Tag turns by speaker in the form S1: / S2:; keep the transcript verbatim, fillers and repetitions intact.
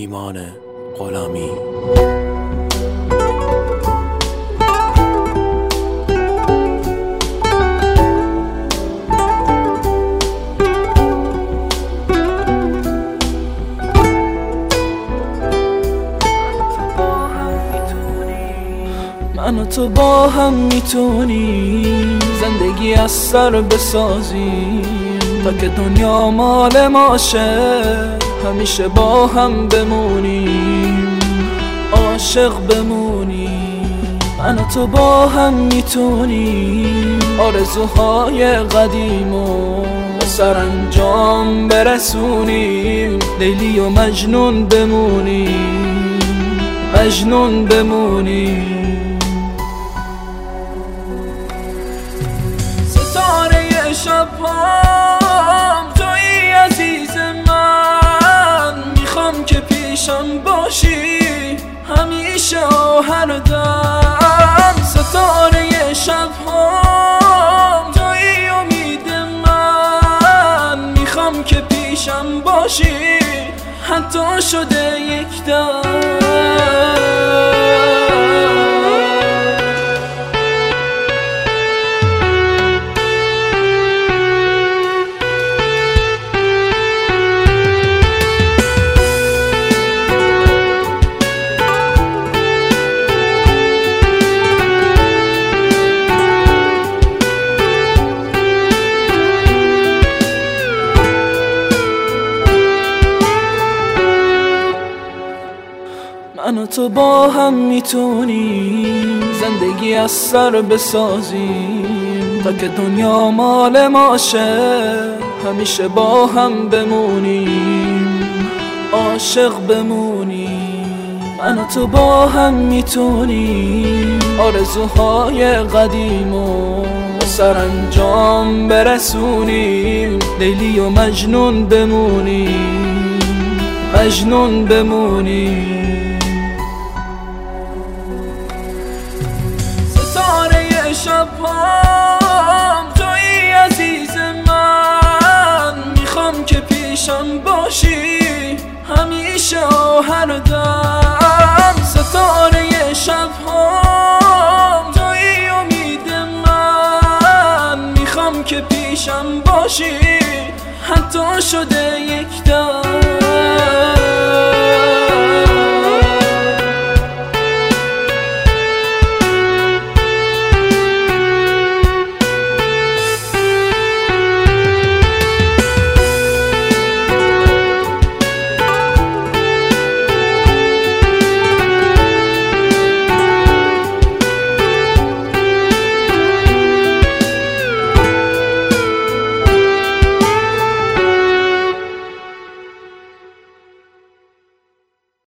S1: ایمان غلامی.
S2: من و تو با هم میتونیم زندگی از سر بسازیم تا که دنیا مال ما شه، همیشه با هم بمونیم، عاشق بمونیم. من و تو با هم میتونیم آرزوهای قدیمو به سرانجام برسونیم، لیلی و مجنون بمونیم، مجنون بمونیم. ستاره شب‌هام تویی عزیز من، میخوام که پیشم باشی همیشه و هر دم. ستاره شب‌هام تویی امید من، میخوام که پیشم باشی حتی شده یک دم. من و تو با هم میتونیم زندگی از سر بسازیم تا که دنیا مال ما شه، همیشه با هم بمونیم، عاشق بمونیم. من و تو با هم میتونیم آرزوهای قدیمو به سرانجام برسونیم، لیلی و مجنون بمونیم، مجنون بمونیم. ستاره شب‌هام تویی عزیز من، میخوام که پیشم باشی همیشه و هر دم. ستاره شب‌هام تویی امید من، میخوام که پیشم باشی حتی شده یک دم.